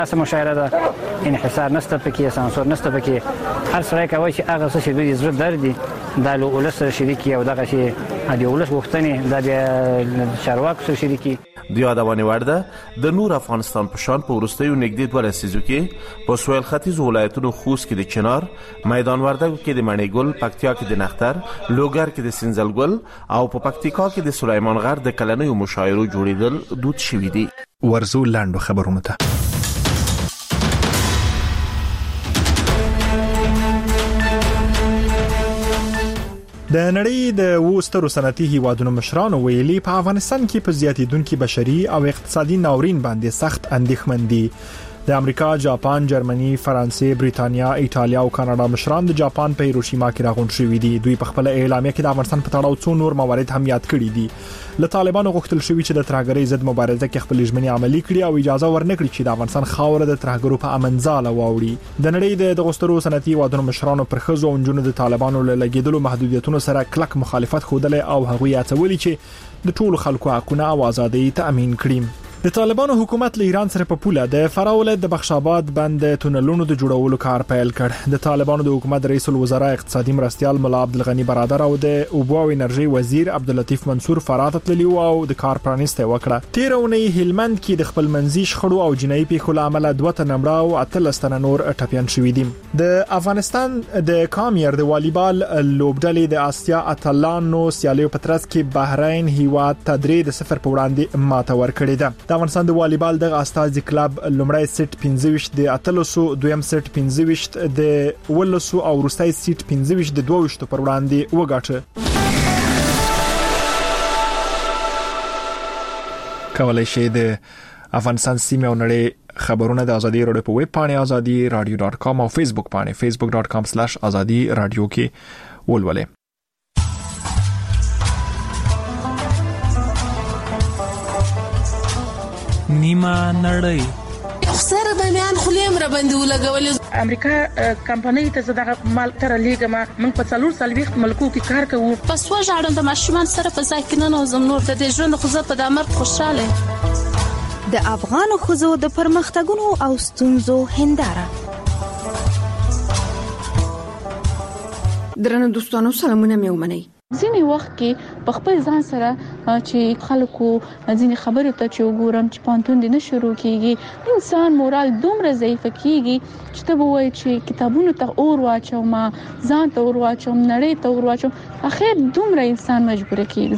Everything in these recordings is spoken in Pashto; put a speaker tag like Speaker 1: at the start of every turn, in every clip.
Speaker 1: اسه مشاهده ده انحصار نشته پکې سانسور نشته پکې هر څه کوي چې هغه څه چې دوی زړه دردي د ولس شریکي او دغه شی د ولس غوښتنې د چارواکو سره شریکي
Speaker 2: د یادونه ورده د نور افغانستان په شان په ورستیو نږدې 2 لسیزو کې په سویل ختیځ ولایتونو خوست کې د چنار، میدان وردګو کې د مڼې ګل، پکتیا کې د نختر، لوګر کې د سنځل ګل او په پکتیکا کې د سلیمان غر د کلنیو مشاعرو جوړیدل دود شوی دی.
Speaker 3: ورزو لاندو خبرونه ته د نړۍ د وسترو صنعتي هیوادونو مشرانو ویلي په افغانستان کې په زیاتیدونکو بشري او اقتصادي ناورین باندې سخت اندېښمن دي. د امریکا، جاپان، جرمني، فرانسې، بریتانیا، ایتالیا او کاناډا مشران د جاپان په هیروشیما کې راغونډ شوي دي. دوی په خپل اعلامیه کې د افغانستان په تړاو څو نور موارد هم یاد کړي دي. له طالبانو غوښتل شوی چې د ترهګرۍ ضد مبارزه کې خپل ژمنې عملي کړي او اجازه ورنکړي چې د افغانستان خاوره د ترهګرو په امن ځاله واوړي. د نړۍ د غوسترو صنعتي هیوادونو مشرانو پر ښځو او نجونو د طالبانو له لګیدلو محدودیتونو سره کلک مخالفت ښودلی او هغوی هڅولي چې د ټولو خلکو حقونه او ازادي تأمین کړي. د طالبانو حکومت له ایران سره په پوله د فراه ولایت د بخشاباد بند تونلونو د جوړولو کار پیل کړ. د طالبانو د حکومت رئیس الوزرا اقتصادي مرستيال مولا عبدالغنی برادر او د اوبو او انرژي وزیر عبداللطیف منصور فراه ته تللی او د کار پرانیسته وکړه. 13 اونۍ هلمند کې د خپل منځي شخړو او جنایي پیښو له امله 2 تنه مړه او 13 تنه نور ټپيان شوي دي. د افغانستان د کامیر د والیبال لوبډلې د آسیا اتلانو سیالیو په ترڅ کې بحرین هیواد ته 3-0 په وړاندې ماته ورکړې ده. د افغانستان د والیبال د استازي کلب لومړی سیټ 15 د اتلسو، دویم سیټ 15 د ولسو او وروستۍ سیټ 15 د 22 پر وړاندې وګاټه. کولای شئ د افغانستان سیمه او نړۍ خبرونه د ازادي رادیو په ویب پاڼه azadi.radio.com او فیسبوک پاڼه facebook.com/azadi radio کې ولولئ.
Speaker 4: نیمه نړۍ
Speaker 5: سره باندې خلیم را باندې ولګول.
Speaker 6: امریکا کمپنۍ ته دغه مال تر لیګما من په 440 ملکو کې کار کوو.
Speaker 5: پس وژاړم د ماشومان سره په ځای کې نه نوزم نور د ژوند خو زه په دامر خوشاله.
Speaker 7: د افغان خزو د پرمختګونو او ستونزو هنداره.
Speaker 8: درنو دوستانو سلامونه مې ومنئ.
Speaker 6: ځینې وخت کې په خپل ځان سره چې خلکو ځینې خبرې ته چې وګورم چې پانتون دې نه شروع کیږي، انسان مورال دومره ضعیف کیږي چې ته به وایې چې کتابونو ته اور واچوم، ځان ته اور واچوم، نړۍ ته اور واچوم، اخر دومره انسان مجبور کیږي.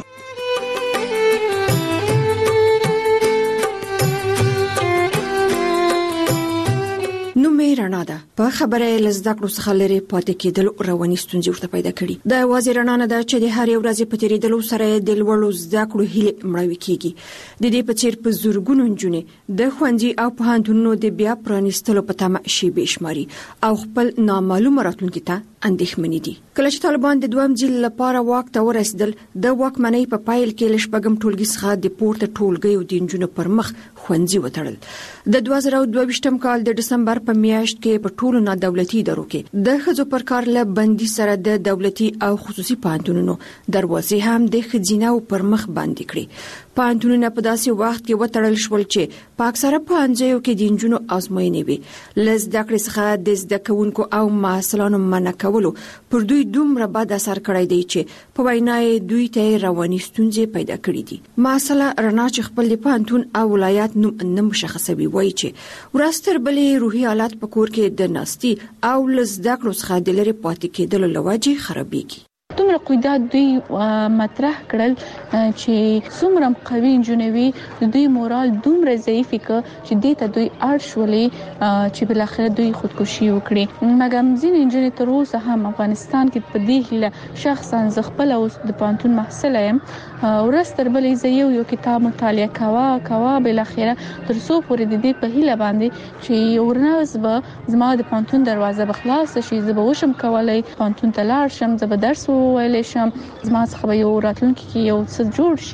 Speaker 8: رڼا ده په خبره لزده کړو څخه لري پاتې کېدل رواني ستونزې ورته پیدا کړي. د واځي رڼا نه ده چې د هر یو ورځې په تیریدلو سره د لوړو زده کړو هیله مړوي کیږي. د دې په څیر په زورګونو نجونې د خوندي او پوهنتونونو د بیا پرانیستلو په تمه شي بشماري او خپل نامعلومه راتلونکي ته اندېښمنې دي. کله چې طالبان د دویم جیل لپاره واک ته ورسېدل، د واکمنۍ په پایل کې لشبګم ټولګي څخه د پورته ټولګي او د نجونو پر مخ خوندي وتړل. د 2022 کال د دسمبر په میاشت کې په ټولو نادولتي ادارو کې د ښځو پر کار له بندي سره د دولتي او خصوصي پوهنتونونو دروازې هم د ښځیناو پر مخ باندې کړې. پوهنتونونه په داسې وخت کې وتړل شول چې په اکثره پوهنځیو کې د نجونو ازموینې وي. له زده کړې څخه د زده کوونکو او محصلانو منع کولو پر دوی دومره بد اثر کړی دی چې په وینا یې دوی ته رواني ستونزې پیدا کړې دي. محصله رڼا چې خپل پوهنتون او ولایت نوم نه مشخصوي وایي چې ورستر بلې روحي حالت په کور کې د ناستي او لزده کړو څخه د لري پاتې کېدل لوجه خرابېږي.
Speaker 6: دومره قیدات دوی مطرح کړل چې څومره قوي انجنوي دوی مورال دومره ضعیف ک چې دې ته دوی ارشولې چې بل اخر دوی خودکشي وکړي. مګر ځین انجنیر تر اوسه هم افغانستان کې په دې هله شخصا زغپل او د پانتون محصل یم ورستر بلې یو کتاب مطالعه کوا بل اخر تر څو پورې د دې په هله باندې چې ورناوس به زما د پانتون دروازه بخلاص شي، زه به وشم کولای پانتون ته لاړ شم، زه به درس ویلې شم، زما څخه به یو راتلونکي کې یو څه جوړ شي.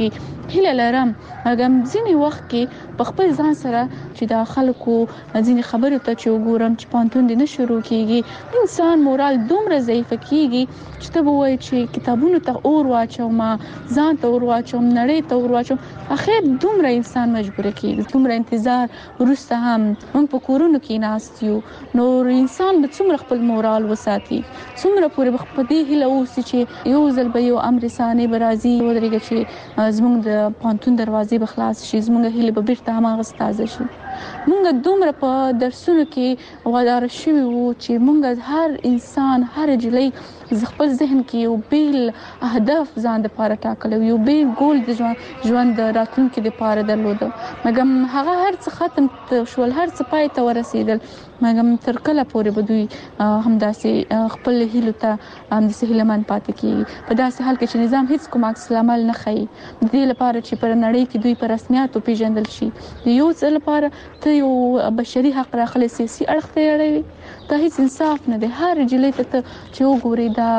Speaker 6: هیله لرم هغه ځینی وخت کې په خپل ځان سره چې د خلکو ځینی خبرو ته چې وګورم چې پانتون دې نه شروع کیږي انسان مورال دومره ضعیف کیږي چې ته وایي چې کتابونو ته اور واچوم ځان ته اور واچوم نړۍ ته اور واچوم اخر دومره انسان مجبور کیږي دومره انتظار ورسته هم موږ په کورونو کې ناست یو نو انسان به څومره خپل مورال وساتي څومره پورې په دې هیله اوسي چې یو ځل به یو امر ثاني برازي ودرېږي چې زموږ د پانتون دروازې به خلاص شي زموږ هیله به بیرته هماغه تازه شي موږ دومره په درسونو کې وادار شوي وو چې موږ هر انسان هر جلۍ خپل ذهن کې یو بیل هدف ځان لپاره ټاکلی یو بیل ګول د ژوند راتلونکي لپاره درلود مګم هغه هر څه ختم شول هر څه پای ته ورسېدل مګم تر کله پورې به دوی همداسې خپل هیلو ته همداسې هیلهمن پاتې کیږي په داسې حال کې چې نظام هیڅ کوم عکس العمل نه ښیي د دې لپاره چې پر نړۍ کې دوی په رسمیاتو پیژندل شي یو څه لپاره ته یو بشري حق راخلي سیاسي اړخ ته اړوي دا هیڅ انصاف نه دی هر جلې ته چې وګوري دا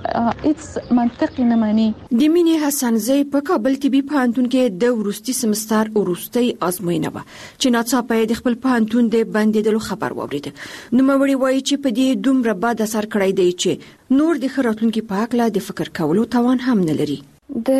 Speaker 6: هیڅ منطق نه مانی
Speaker 8: د مینې حسنزۍ په کابل طبي پوهنتون کې د ورستي سمستر ورستي ازموینه و چې ناڅاپه د خپل پوهنتون د بندیدلو خبر واورید نو موري وایي چې په دې دومره بد اثر کړی دی چې نور د خراتونکو په حق لا د فکر کولو توان هم نه لري
Speaker 9: د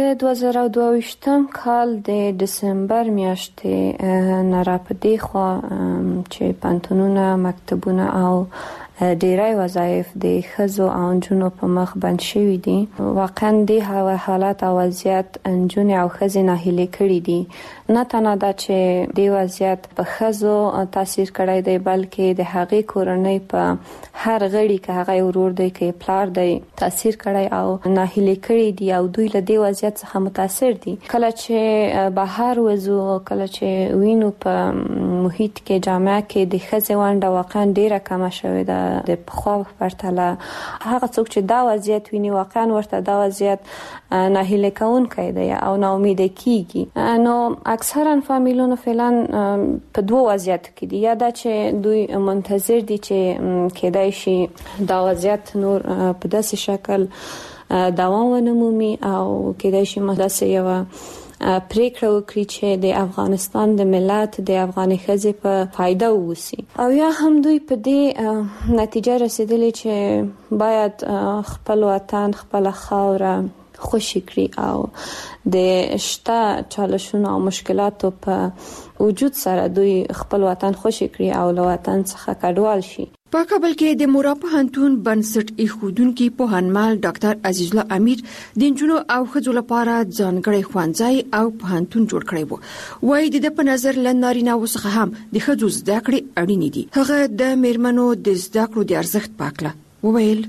Speaker 9: 2022 کال د دسمبر میاشتې نه را پدې خو چې پانتونونه مکتبونه او ډیری وظایف د ښځو او نجونو په مخ بند شوي دي واقعا د حالات او وضعیت نجونې او ښځې ناهیلې کړي دي نه تنها دا چې د وضعیت په ښځو تاثیر کړی دی بلکې د هغې کورنۍ په هر غړي که هغه ورور دی که پلار دی تاثیر کړی او ناهیلې کړي دي او دوی له دې وضعیت څخه متاثر دي کله چې بهر وځو کله چې وینو په محیط کې جامعه کې د ښځې ونډه واقعا ډیره کمه شوې ده د پخوا په پرتله هغه څوک چې دا وضعیت ویني واقعا ورته دا وضعیت ناهیله کوونکی دی او ناامید کیږي نو اکثرا فامیلونو فعلا په دوه وضعیتو کې دي یا دا چې دوی منتظر دي چې کېدای شي دا وضعیت نور په داسې شکل دوام ونمومي او کېدای شي مداسه یو پریکړه وکړي چې د افغانستان د ملت د افغاني ښځې په فایده ووسی او یا هم دوی په دې نتیجه رسیدلي چې باید خپل وطن خپل خاوره خوشی کړي او د شته چالشونو او مشکلاتو په وجود سره دوی خپل وطن خوشی کړي او له وطن څخه کډوال شي
Speaker 8: په کابل کې د مورا پوهنتون بنسټ ایښودونکو پوهنمل ډاکټر عزیز الله امیر د نجونو او ښځو لپاره ځانګړی ښوونځی او پوهنتون جوړ کړی وو وایي د په نظر لنارینه وسخه هم د ښځو زده کړې اړینې دي هغه د میرمنو د زده کړو د ارزښت پاکله وویل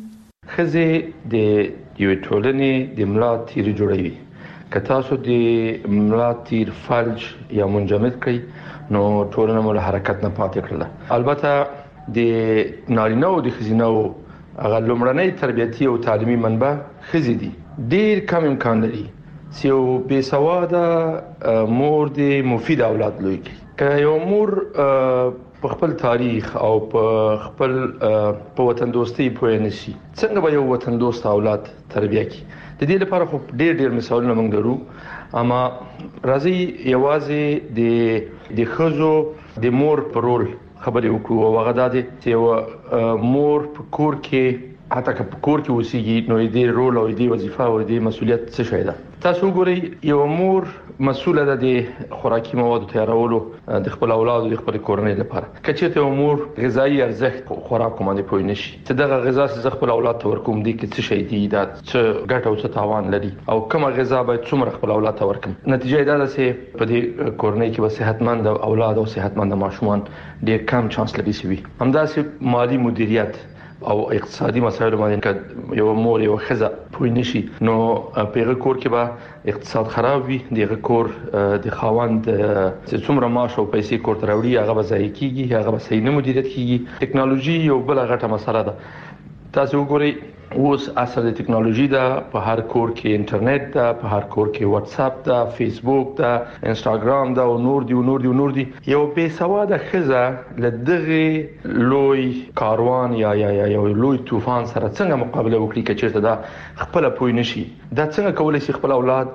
Speaker 10: ښځې د یو ټولنې د ملا تیر جوړوي که تاسو د ملا تیر فلج یا منجمد کړئ نو ټولنه مو له حرکت نه پاتې کړله البته د نارینه او د ښځینه هغه لومړنۍ تربیتي او تعلیمي منبع ښځې دي ډېر کم امکان لري چې یو بې سواده مور د مفید اولاد لوی کړي که یو مور په خپل تاریخ او په خپل په وطن دوستۍ پوه نه شي څنګه به یو وطن دوست اولاد تربیه کړي د دې لپاره خو ډېر مثالونه موږ لرو اما راځي یوازې د ښځو د مور په رول خبرې وکړو او هغه د چې مور په کور کې حتی که په کور کې اوسېږي نو دې رول او دې وظیفه او دې مسولیت څه شي ده تاسو وګورئ یو مور مسؤله ده د خوراکي موادو تیارولو د خپل اولاد او د خپل کورنۍ لپاره که چېرته یو مور غذایی ارزښت خوراک باندې پوه نه شي چې دغه غذا چې خپل اولاد ته ورکوم دي کې څه شي دي دا څه ګټه او څه تاوان لري او کومه غذا باید څومره خپل اولاد ته ورکوم نتیجه دا ده چې په دې کورنۍ کې به صحتمند اولاد او صحتمند ماشومان ډېر کم چانس لري چې همداسې مالی مدیریت او اقتصادي مسایل باندې یو مور یو ښځه پوه نشي نو په هغه کور کې به اقتصاد خراب وي دغه کور د خاوند چې څومره معاش او پیسې کور ته راوړي هغه به ضایع کیږي هغه به صحیح نه مدیریت کیږي ټکنالوژي یو بل غټه مسله ده تاسو وګورئ اوس اصل د ټکنالوژي دا په هر کور کې انټرنیټ دا په هر کور کې واتس اپ دا فیسبوک دا انستګرام دا او نور دی یو بې سواده خزه لدغه لوی کاروان یا یو لوی طوفان سره څنګه مقابله وکړي چې دا خپل پوي نشي دا څنګه کولای شي خپل اولاد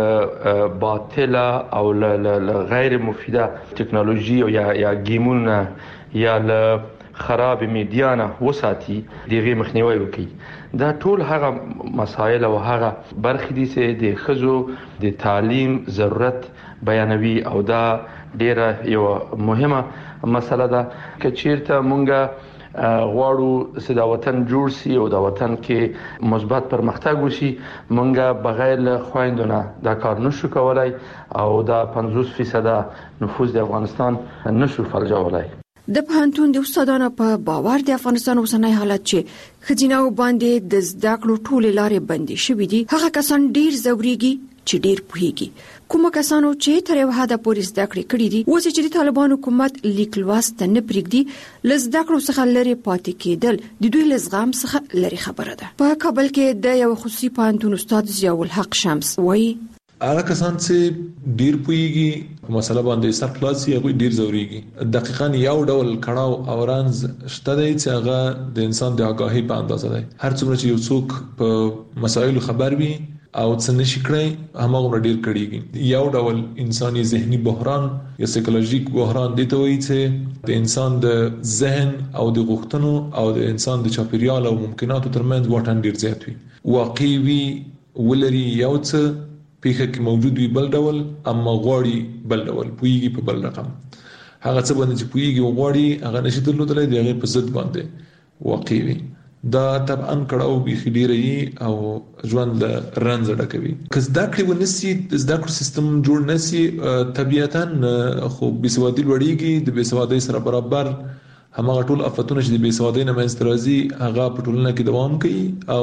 Speaker 10: له باطله او له غیر مفیده ټکنالوژي او یا گیمونه یا له خراب میډیا نه وساتي دغه مخنیوي وکړي دا ټول هغه مسایل او هغه برخې دي چې د خزو د تعلیم ضرورت بیانوي او دا ډیره یو مهمه مسله ده چې چیرته مونږه غواړو چې دا وطن جوړ شي او دا وطن کې مثبت پرمختګ وشي مونږه بغیر خويندونه دا کار نشو کولای او دا 50% نفوذ د افغانستان نشو فلجولای
Speaker 8: د پوهنتون د استادانو په باور د افغانستان اوسنۍ حالت چې خزینه باندې د زده کړو ټولې لارې بندي شوې دي هغه کسان ډیر زوريږي چې ډیر پوهیږي کوم کسانو چې تر یو حد پورې زده کړې کړې دي اوس چې د طالبان حکومت لیک لوست نه پرېږدي لزده کړو څخه لري پاتې کېدل د دوی لزغام څخه لري خبره ده په کابل کې د یو خصوصي پوهنتون استاد ضیاء الحق شمس وایي
Speaker 11: هغه کسان چې ډیر پوهیږي مسله باندې سر خلاصي هغه ډیر زوريږي دقیقاً یو ډول کړهو او رانز شته دی چې هغه د انسان د آگاهی په اندازه دی هر څومره چې یو څوک په مسایلو خبر وي او څه نشي کړی هغه ډیر کړيږي یو ډول انساني ذهني بحران یا سایکولوژیک بحران دی ته وایي چې د انسان د ذهن او د غوښتنو او د انسان د چاپیریال او ممکناتو ترمنځ واټن ډیر زیات وي واقعي ولري یو څه پیخه کې موجود وي بل ډول اما غواړي بل ډول پویږي په بل رقم هغه څه باندې چې پویږي غواړي هغه نشي درلودلای دی هغه په ضد باندې واقعي وي دا طبعا کړهو به خډيري او ژوند له رنځ ډکوي کله دا کړي ونسي د ذکر سیستم جوړ نسي طبيعتاً خو بيسوادي لوړيږي د بيسوادي سره برابر همغه ټول افتونه چې د بيسوادي نه منسترازي هغه په ټولنه کې دوام کوي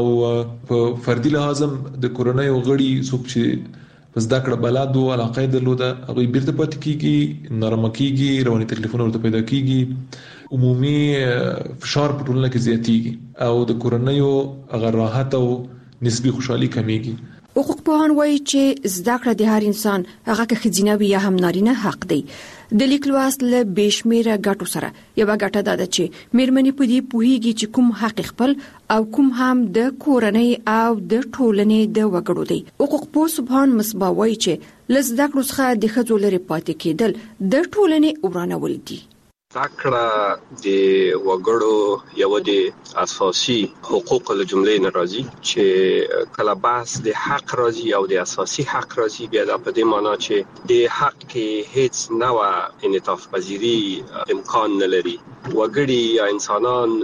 Speaker 11: او په فردي لحاظ د کورونای غړي څوک چې پس دا کړه بلادو علاقه درلوده هغه بیرته پاتې کیږي نرمه کیږي رواني تکلیفونه ورته پیدا کیږي عمومي فشار په ټولنه کې زیاتیږي او د کورونایو هغه راحت او نسبی خوشحالي کمیږي
Speaker 8: حقوق پوهان وایي چې زده کړه د هر انسان هغه که ښځینه وي یا هم نارینه حق دی د لیک لوست له بشمیره ګټو سره یو ګټه ده چې میرمنې په دې پوهیږي چې کوم حق خپل او کوم هم د کورنۍ او د ټولنې د وګړو دی حقوق پوه سبحان مصباوي چې لزده کړو څخه د ښځو لري پاتې کېدل د ټولنې ورانول دي
Speaker 12: ذکر د وګړو یو د اساسي حقوق له جملې نه راځي چې کله بحث د حق راځي او د اساسي حق راځي بیا د په دې معنی چې د حق کې هیڅ نوع انعطاف پذیری امکان نه لري وګړي یا انسانان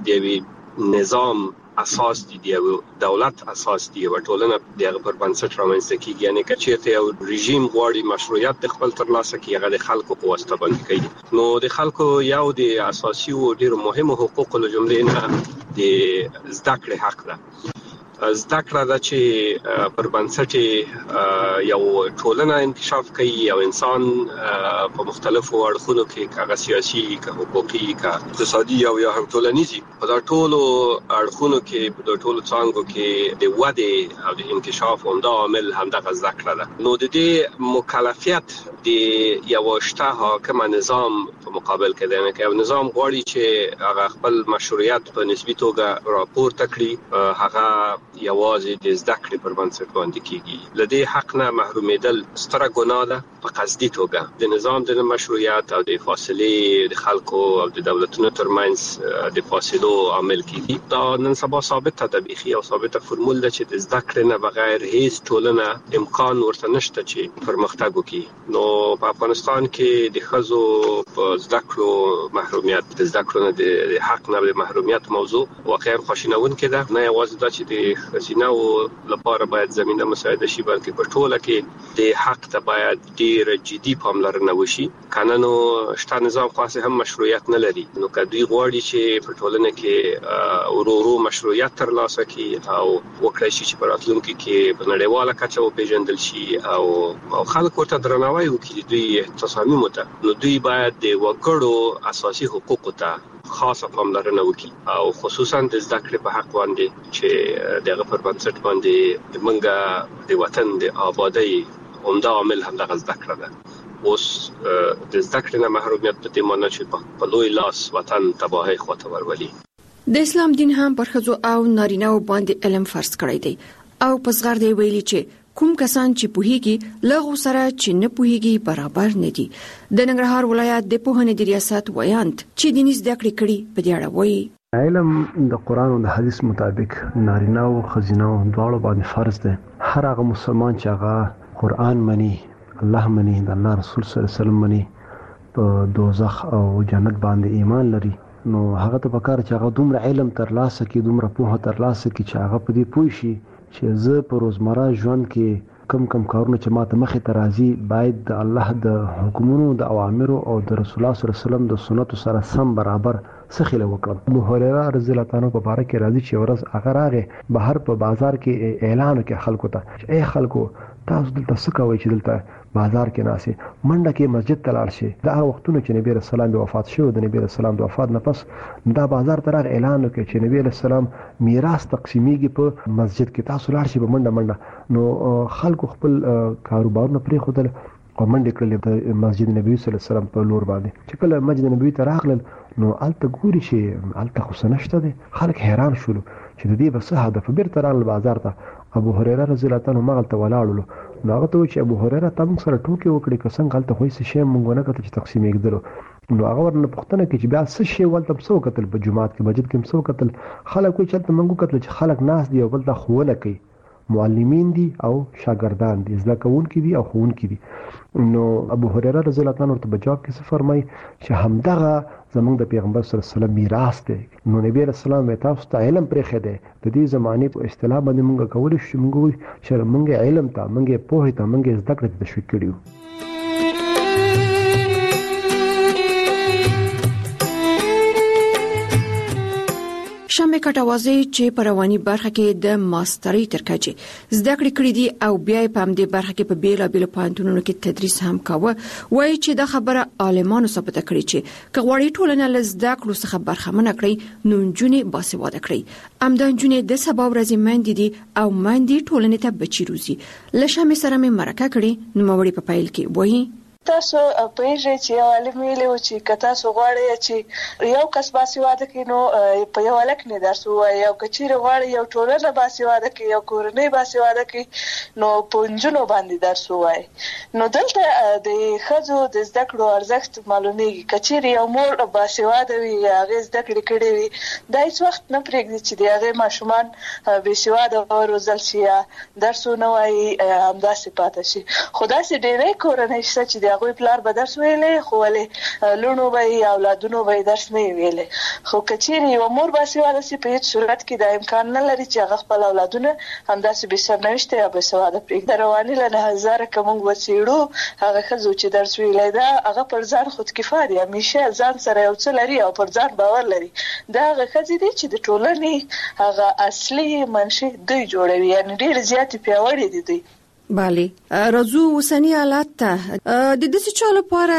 Speaker 12: د نظام اساس دي د دولت اساس دي او ټولنه دغه پر بنسټ رامنځته کیږي یعنی که چیرته یو رژیم غواړي مشروعیت د خپل ترلاسه کوي هغه د خلکو په واسطه باندې کوي نو د خلکو یو د اساسي او ډیر مهم حقوق له جملې نه د زده کړې حق ده زده کړه دا چې پر بنسټ یو ټولنه انکشاف کوي او انسان په مختلفو اړخونو کې کاغه سیاسي کا حقوقي کا اقتصادي او یا هم ټولنیزي په دا ټولو اړخونو کې په دا ټولو څانګو کې د وده او د انکشاف همدا عامل همدغه زده کړه ده نو د دې مکلفیت د یو شته حاکم نظام په مقابل کې دی نه یو نظام غواړي چې هغه خپل مشروعیت په نسبی توګه راپورته کړي هغه یوازې د زده کړې پر بنسټ باندې کیږي لدې حق نه محرومیدل ستره ګناه ده په قصدي توګه د نظام د مشروعیت او د فاصله د خلکو او د دولتونو ترمنځ د فاصلو عامل کیږي دا نن سبا ثابته ده بيخي او ثابته فرمول ده چې د زده کړې نه بغیر هیڅ ټولنه امکان ورته نشته چې پرمختګ وکړي نو په افغانستان کې د ښځو په زده کړو محرومیت د زده کړو نه د حق نه د محرومیت موضوع واقعا خوشینونکې ده نه یوازې دا چې د خزینه لپاره باید زمينه مساعده شي بلکې په ټوله کې د حق ته باید ډیر جدي پاملرنه وشي قانونو شته نظام خاصه هم مشروعیت نه لري نو کدی غواړي چې په ټولنه کې ورورو مشروعیت ترلاسه کړي او وکړي چې په راتلونکي کې په نړیواله کچه پیژندل شي او خلک ورته درناوی وکړي دوی تصامیم ته، نو دوی باید د وګړو اساسي حقوقو ته خاصه پاملرنه وکړي او خصوصا د زده کړې په حق باندې چې دغه پر بنسټ باندې موږ د وطن د آبادی عمده عامل هم دغه زده کړه ده. اوس د زده کړې نه محرومیت په دې معنی چې په لوی لاس وطن تباهي خواته ورولي.
Speaker 8: د اسلام دین هم پر ښځو او نارینه‌و باندې علم فرض کړی دی او په صغر دی ویلي چې کوم کسان چې پوهیږي لغو سره چې نه پوهیږي برابر نه دي. د ننګرهار ولایت د پوهنې د ریاست ویاند چې دیني زده کړې کړي په دې اړه وایي
Speaker 13: علم د قرآن او د حدیث مطابق نارینه او ښځینه دواړو باندې فرض دی. هر هغه مسلمان چې هغه قرآن مني، الله مني، د الله رسول صلی الله علیه وسلم مني، په دوزخ او جنت باندې ایمان لري، نو هغه ته پکار چې هغه دومره علم ترلاسه کړي، دومره پوهه ترلاسه کړي چې هغه په دې پوه شي چې زه په روزمره ژوند کې کم کارونه چې ماته مخې ته راځي باید د الله د حکمونو، د اوامرو او د رسول الله صلی الله علیه وسلم د سنتو سره سم برابر سخیله وکړم. ابو هريره رضی الله تعالی عنہ په باره کې راځي چې ورځ هغه راغی بهر په بازار کې اعلان وکړ خلکو ته چې ای خلکو تاسو دلته څه کوئ چې دلته بازار کې ناسي، منډه کې مسجد ته لاړ شئ. دا هغه وختونه چې نبی رسول الله وفات شو، د نبی رسول الله د وفات نه پس دا بازار ته راغی اعلان وکړ چې نبی رسول الله میراث تقسیمیږي په مسجد کې، تاسو لاړ شئ په منډه. نو خلکو خپل کاروبارونه پرې خودل او منډه کړلې د مسجد نبوي صلی الله علیه وسلم په لور باندې. چې کله مسجد نبوي ته راغلل نو الته ګوري چې الته خو سنشته دي، خلک حیران شول چې د دې بس هدف بیرته راغلل بازار ته. ابو هريره رضی الله تعالی عنہ مغلته ولاړلو، نو هغه ته چې ابو هريره تم سره ټوکی وکړي که څنګه غلطه خوې څه شی مونږ نه کته چې تقسیم کېدلو. نو هغه ورنه پوښتنه کوي چې بیا څه شی ولته څو قتل په جمعات کې مسجد کې څو قتل. خلک کوي چې ته مونږ قتل چې خلک ناس دی او بل ته خوونه کوي، معلمین دي او شاګردان دي، زده کوونکي دي او ښوونکي دي. نو ابو هريره رضی الله تعالی عنہ ورته جواب کې څه فرمایي چې همدغه زمونږ د پیغمبر صلی الله علیه وسلم میراث دی. نو نبی رسول الله تاسو ته علم پرې خېده د دې زمانه په اصطلاح باندې مونږ کولای شو مونږ چې مونږ علم ته مونږ پوهه ته مونږ زده کړې ته تشویق کړیو.
Speaker 8: شمه کټوازی چې په رواني برخه کې د ماسترۍ تر کچې زده کړې کړې دي او بیا په همدې برخه کې په بیلابیلو پوهنتونونو کې تدریس هم کاوه، وایي چې دا خبره عالمانو ثابته کړې چې که غواړي ټولنه له زده کړو څخه برخمنه کړي نو نجونې باسواده کړي. همدا نجونې د سبا ورځې میندې دي او میندې ټولنې ته بچي روزي. له شمه سره مې مرکه کړې نو موري په پیل کې وایي
Speaker 14: تاسو پېژې چې یو عالم ویلو چې کتا سو غواړي چې یو کس باسواده کینو په یو لک نه درسو یو کچیر غواړي یو ټولنه باسواده کی یو کورنۍ باسواده کی نو پونجونو باندې درسو وای. نو دلته د خځو د زده کړو ارزښت معلومیږي. کچیر یو مور باسواده وي هغه زده کړې کړې وي دا هیڅ وخت نه پرېږدي چې د هغه ماشومان باسواده او روزل شي درسو نه وای همداسې پاتې شي. خدای سي ډېرې کورنۍ شته چې هغه پلار به درس ویلې خو ولې لونو به اولادونو به درس نه ویلې. خو کچیر یو مور باسواده سي په هیڅ صورت کې د امکان نه لري چې هغه خپل اولادونه همداسې به سرنوشت یا به سواده پرېږدي. رواني له 1000 کوم وسیړو هغه خزو چې درس ویلې دا هغه پر ځان خود کفایه دي، همیشه ځان سره یو څه لري او پر ځان باور لري. دا هغه خزې دي چې د ټولنې هغه اصلي منشي دوی جوړوي، یعنی ډېر زیات پیاوړي دي دوی.
Speaker 8: بله راځو وسنی حالت ته د دې څه لپاره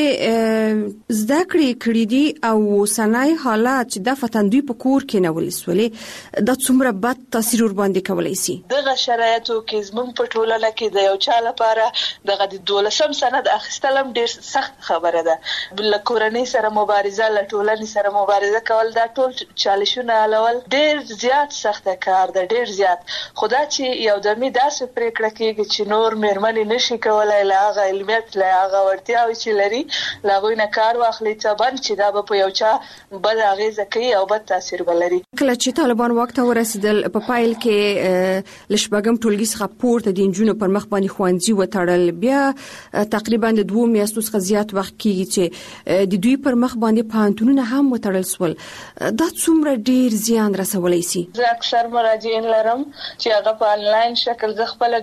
Speaker 8: چې زده کړې کړې دي او وسنی حالت چې د فتندوی په کور کې نه ولسولې د څومره بد تاثیر ور باندې کولای شي.
Speaker 14: دغه شرایطو کې زموږ په ټولنه کې د یو چا لپاره دغه د 12 سند اخیستلم ډېر سخت خبره ده. بل کورنۍ سره مبارزه، له ټولنې سره مبارزه کول دا ټول چالشونه حلول ډېر زیات سخت کار ده، ډېر زیات. خدا چې یو دمي داسې پریکړه کوي چې نور مېرمنې نشي کولای له هغه علمیت له هغه وړتیاوې چې لري له هغوی نه کار واخلي څه چې دا به په یو چا بد اغېزه کوي او بد تاثیر به لري.
Speaker 8: کله چې طالبان واک ته ورسېدل په پایل کې له شپږم ټولګي څخه پورته د نجونو پر مخ باندې ښوونځي وتړل، بیا تقریبا د 2 میاشتو څخه زیات وخت کېږي چې د دوی پر مخ باندې پوهنتونونه هم وتړل سول. دا څومره ډېر زیان رسولی شي.
Speaker 14: زه اکثر مراجعین لرم چې هغه په انلاین شکل زه خپله ګورم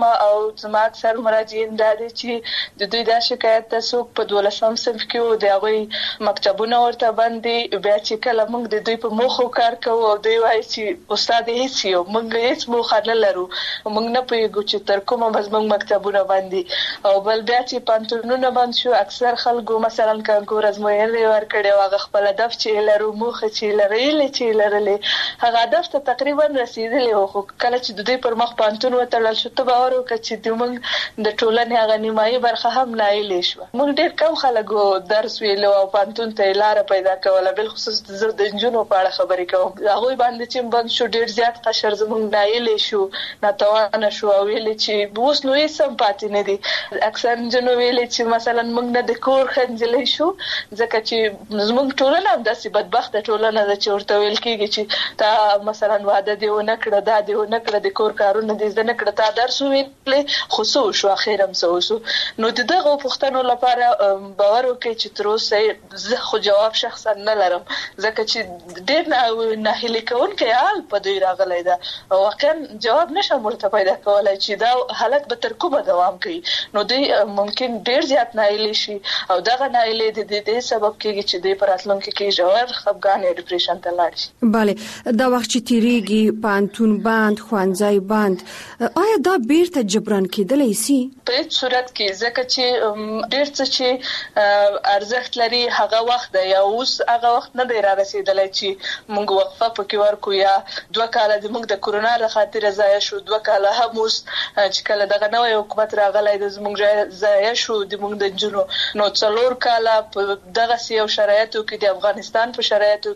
Speaker 14: او زما اکثر مراجعین دا دي چې د دوی دا شکایت تاسو په 12م صنف کې د هغه مکتبونه ورته باندې بیا چې کله موږ د دوی په موخو کار کوو او دوی وایي چې استاد هیڅ یو موږ هیڅ موخه نه لرو موږ نه پوهیږو چې تر کومه به زموږ مکتبونه باندې او بل بیا چې پانتونونه باندې شو اکثر خلکو مثلا کانکور ازموینې ورکړي او خپل هدف چې لرو موخه چې لرلې هغه هدف ته تقریبا رسیدلی او کله چې د دوی پر مخ پانتون وتړل شو ته باور وکړه چې موږ د ټولنې هغه نیمایي برخه هم نایلې شو موږ ډېر کم خلکو درس ویلو او پانتون ته لار پیدا کوله بل خصوص د نجونو په اړه خبرې کوم هغه باندې چې بند شو ډېر زیات قشر زموږ نایلې شو ناتوانه شو او ویل چې اوس نو یې سم پاتې نه دي اکثر نجونو ویل چې مثلا موږ نه د کور خنجلې شو ځکه چې زموږ ټولنه هم داسې بدبخت ټولنه ده چې ورته ویل کېږي چې تا مثلا واده دی ونه کړه دا دی ونه کړه د کور کارونه دې زده نه کړه تا درس ویلې خو څه شو اخر هم څه وشو نو دغه پوښتنو لپاره باور وکړئ چې تر اوسه زه خو جواب شخصا نه لرم ځکه چې ډېر ناهیلي کوونکی حال په دوی راغلی ده واقعا جواب نشم ورته پیدا کولی چې دا حالت به تر کومه دوام کوي نو دوی ممکن ډېر زیات ناهیلي شي او دغه ناهیلي د دې سبب کېږي چې دوی په راتلونکي کې ژور خفګان یا ډیپریشن ته لاړ شي
Speaker 8: بله دا وخت چې تیریږي پانتون بند ښوونځی بند آیا دا بیرته جبران کېدلی شي
Speaker 14: په هیڅ صورت کې ځکه چې ډېر څه چې ارزښت لري هغه وخت دی یا اوس هغه وخت نه دی رارسېدلی چې موږ وقفه پکې ورکو یا 2 کاله د موږ د کورونا له خاطره ضایع شو 2 کاله هم اوس چې کله دغه نوی حکومت راغلی د زموږ ضایع شو د موږ د نجونو نو 4 کاله په دغسې یو شرایطو کې د افغانستان په شرایطو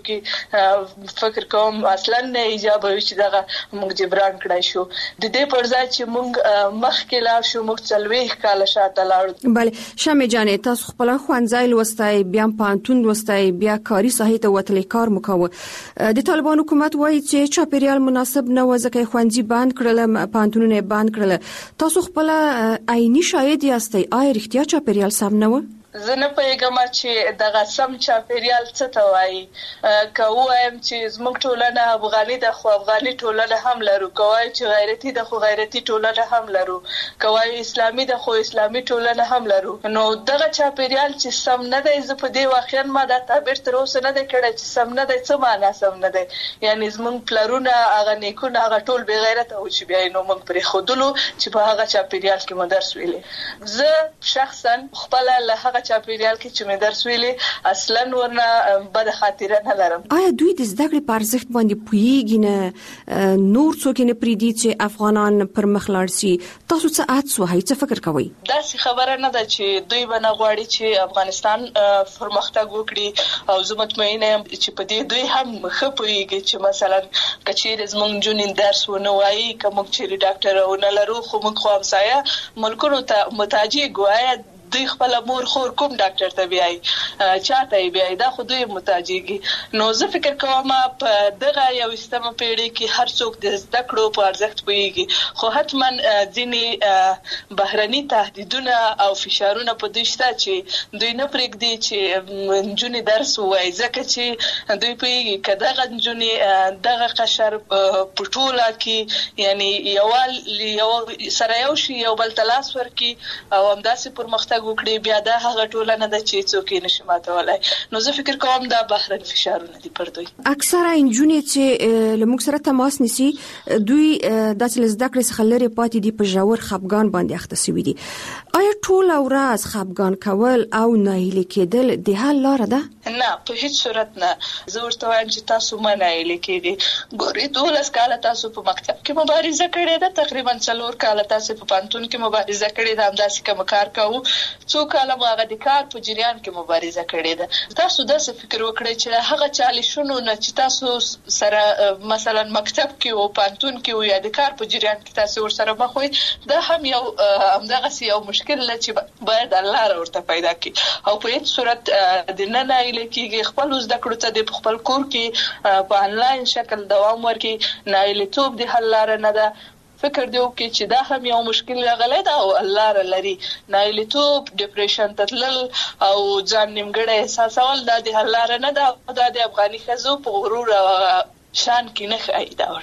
Speaker 14: کې فکر کوم اصلا نه ایجاب وي چې دغه موږ جبران کړای شو د دې پر ځای چې موږ مخکې لاړ شو موږ 40 کاله شاته لاړو
Speaker 8: بله شمې جانې تاسو خپل ښوونځی لوستی بیا پانتون لوستی بیا کاري ساحې ته وتلی کار مو کوه د طالبان حکومت وایي چې چاپیریال مناسب نه و ځکه ښوونځي بند کړل پانتونونه بند کړل تاسو خپل عیني شاهد یاستئ آیا رښتیا چاپیریال سم نه و
Speaker 14: زه نه پوهېږم چې دغه سم چاپیریال څه ته وایي که ووایم چې زموږ ټولنه افغاني ده خو افغاني ټولنه هم لرو که وایو چې غیرتي ده خو غیرتي ټولنه هم لرو که وایو اسلامي ده خو اسلامي ټولنه هم لرو نو دغه چاپیریال چې سم نه دی زه په دې واقعا ما دا تعبیر تر اوسه نه دی کړی چې سم نه دی څه معنا سم نه دی یعنی زموږ پلرونه هغه نیکونه هغه ټول بې غیرته و چې بیا یې نو موږ پرېښودلو چې په هغه چاپیریال کې مو درس ویلې زه شخصا خپله له هغه چاپیریال کې چې مې درس ویلې اصلا ورنه بد خاطره نه لرم
Speaker 8: آیا دوی د زده کړې په ارزښت باندې پوهیږي نه نور څوک نه پریدي چې افغانان پر مخ لاړ شي تاسو څه اټ سوهي څه فکر کوئ
Speaker 14: داسې خبره نه ده چې دوی به نه غواړي چې افغانستان پرمختګ وکړي او زه مطمئنه یم چې په دې دوی هم ښه پوهیږي چې مثلا که چیرې زموږ نجونې درس ونه وایي که موږ چیرې ډاکټر ونه لرو خو موږ خو همسایه ملکونو ته محتاج ګویا دوی خپل مور خور کوم ډاکټر ته بیاي چاته بیاي دا خو دوی محتاجيږي نو زه فکر کوم په دغه یو استمه پیړۍ کې هر څوک د زده کړو په ارزښت پوهیږي خو حتما ځینې بهرني تهدیدونه او فشارونه په دوی شته چې دوی نه پرېږدي چې نجونې درس ووایي ځکه چې دوی پوهیږي که دغه نجونې دغه قشر په ټوله کې یعنی یو سره یو شي یو بل ته لاس ورکړي او همداسې پرمختګ وکړي بیا دا هغه ټولنه ده چې څوک یې نشي ماتولی نو زه فکر کوم دا بهرني فشارونه دي پر دوی
Speaker 8: اکثره نجونې چې له موږ سره تماس نیسي دوی داسې له زده کړې څخه لرې پاتې دي په ژور خفګان باندې اخته شوي دي آیا ټوله ورځ خفګان کول او ناهیلي کېدل د حل لاره ده
Speaker 14: نه په هیڅ صورت نه زه ورته وایم چې تاسو مه ناهیلي کېږئ ګورئ 12 کاله تاسو په مکتب کې مبارزه کړې ده تقریبا 4 کاله تاسو په پانتون کې مبارزه کړې ده همداسې کوم کار کوو 2 کاله مو هغه د کار په جریان کې مبارزه کړې ده تاسو داسې فکر وکړئ چې هغه چالشونو نه چې تاسو سره مثلا مکتب کې او پانتون کې یا د کار په جریان کې تاسو ورسره مخ وئ دا هم یو همدغه یو مشکل دی چې باید الله ورته پیدا کړي او په هیڅ صورت د نه ناهیلي کېږي خپل زده کړو ته د خپل کور کې په انلاین شکل دوام ورکړي ناهیلیتوب د حل لاره نه ده فکر دی وکړي چې دا هم یو مشکل راغلی ده او الله را لري ناهیلیتوب ډیپریشن ته تلل او ځان نیمګړی احساسول دا د حل لاره نه ده دا د افغاني ښځو په غرور او شان کې نه ښایي دا ورسره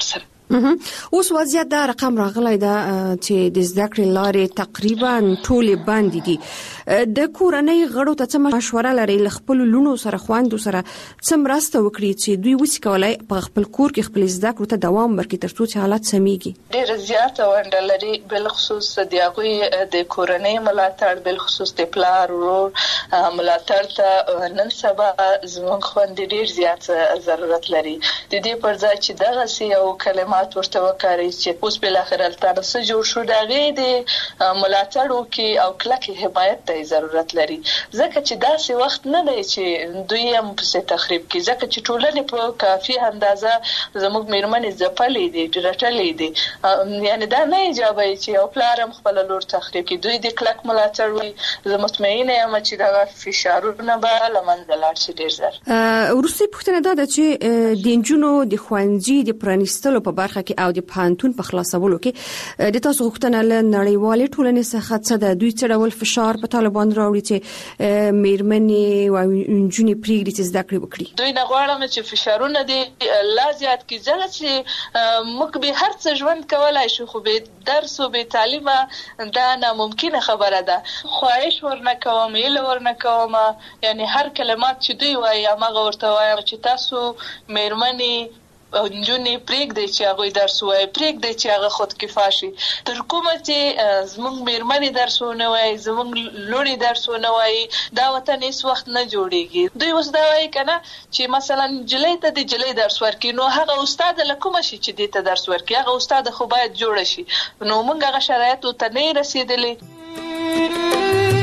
Speaker 8: اوس وضعیت دا رقم راغلی دا چې د زده کړې لارې تقریبا ټولې بندې دي. د کورنۍ غړو ته څه مشوره لري خپل لونو سره خويندو سره څه مرسته وکړي چې دوی وڅ کولای په خپل کور کې خپل زده کړو ته دوام ورکړي ترڅو چې حالت سميږي؟
Speaker 14: ډېر زیات ونډه لري بل خصوص د هغوی د کورنۍ ملاتړ، بل خصوص د پلار ورور ملاتړ ته نن سبا زموږ خويندې ډېر زیات ضرورت لري. د دې پر ځای چې دغه یو کلمات ورته وکړي چې اوس بل اخر تاسو جوړ شو دغه د ملاتړ وکي او کلکه حمایت ته ضرورت لري. ځکه چې داسې وخت نه دی چې دوی هم په تخریب کې، ځکه چې ټولنه په کافي اندازه زموږ میرمنې ځپلې دي، ډرټلې دي. یعنی دا نه ایجابي چې یو پلار هم خپل لور تخریب کوي. دوی د کلک ملاتړ وي. زه مطمئنه یم چې دا فشارونه به لمنځه لاړ شي ډیر زر.
Speaker 8: ورسې پوښتنه ده چې د انجونو د خوانځي د پرانیستلو په برخه کې او د پانتون په خلاصولو کې د تاسو غوښتنه له نړیوالې ټولنې څخه څه ده؟ دوی څه ډول فشار په طالبان راوړي چې میرمنې او انجونې پریږدي چې زده کړې وکړي؟
Speaker 14: دوی نه غواړم چې فشارونه دي لا زیات کړي، ځکه چې موږ به هر څه ژوند کولای شو خو به درس او به تعلیم دا ناممکنه خبره ده. خواهش ورنه کوم، ایله ورنه کوم، یعنی هر کلمات چې دوی وایي هغه ورته وایم چې تاسو میرمنې او نجونې پریږدي چې هغه درس وایي، پریږدي چې هغه خود کفا شي. تر کومه چې زموږ میرمنې درسونه وایي، زموږ لونی درسونه وایي، دا وطن هیڅ وخت نه جوړیږي. دوی اوس دا وایي کنه چې مثلا جلې ته د جلې درس ورکړي، نو هغه استاد له کومه شي چې دې ته درس ورکړي، هغه استاد خو باید جوړ شي. نو موږ هغه شرایط ته نه رسیدلې.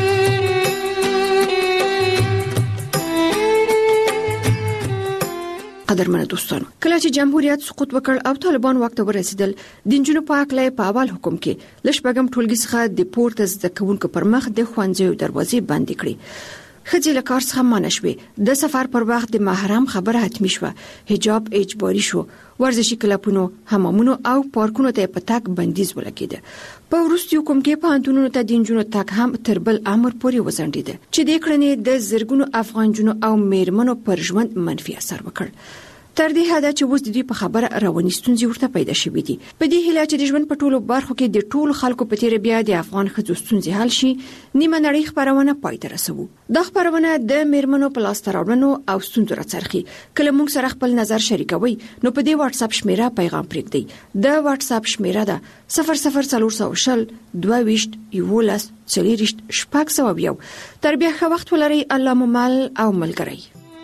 Speaker 8: قدرمنه دوستانو، کله چې جمهوریت سقوط وکړ او طالبان واک ته ورسېدل، د انجونو په حق له په اول حکم کې لشبګم ټولګي څخه د پورته زده کوونکو پر مخ د خوانځو دروازې بندې کړې. خځې له کار څخه منع شوې، د سفر پر وخت د محرم خبره حتمی شوه، حجاب اجباري شو، ورزشي کلبونو، حمامونو او پارکونو ته په تک بندیز ولګېده. په وروستي حکم کې پوهنتونونو ته د انجونو تک هم تر بل امر پورې وځنډېده چې د کړنې د زرګونو افغان جنو او میرمنو پر ژوند منفي اثر وکړ. تر دې حد چې اوس د دوی په خبره رواني ستونزې ورته پیدا شوې دي. په دې هیله چې د ژوند په ټولو برخو کې د ټولو خلکو په تیر بیا د افغان ښځو ستونزې حل شي، نیمه نړۍ خبرونه پای ته رسوو. دا خبرونه د میرمنو په لاس راوړنو او ستونزو راڅرخي. کله موږ سره خپل نظر شریکوي نو په دې واتس اپ شمیره پیغام پرېږدئ. د واتس اپ شمیره ده 00400 22 11 40 601. تر بیا ښه وخت ولرئ. الله مو مل او ملګری.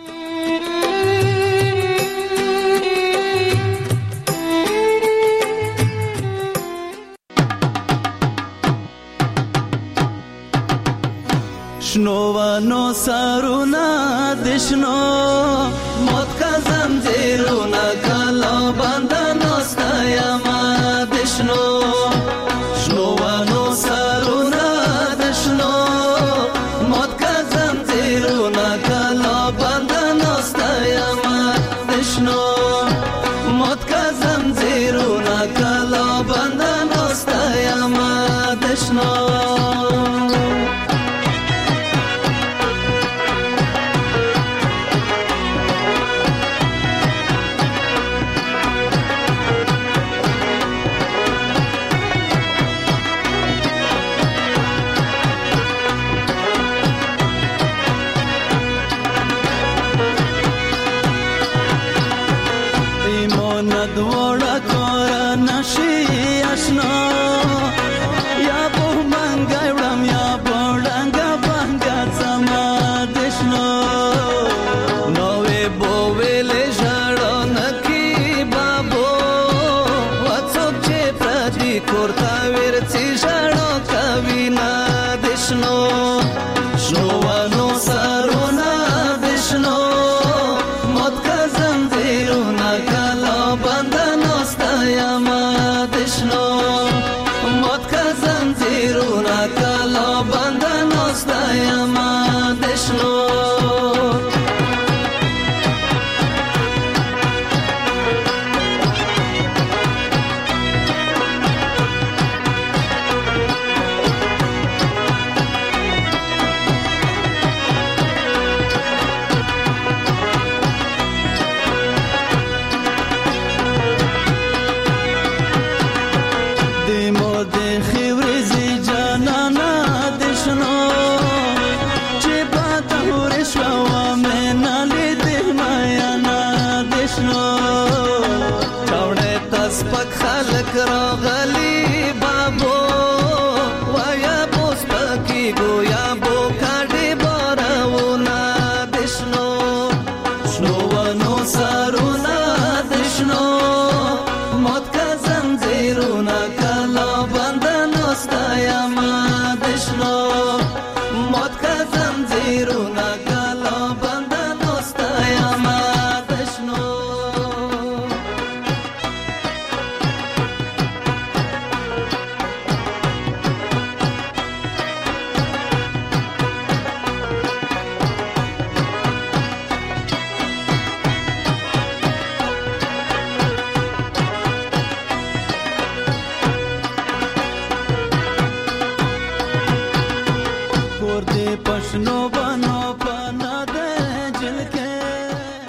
Speaker 4: شنوانو سارونا دشنو موت کا زنجیرونا کلا بندنو ستایما دشنو شنوانو سارونا دشنو موت کا زنجیرونا کلا بندنو ستایما دشنو موت کا زنجیرونا کلا بندنو ستایما دشنو Motka دشنو چاوړې تاسو پک خلک راغلي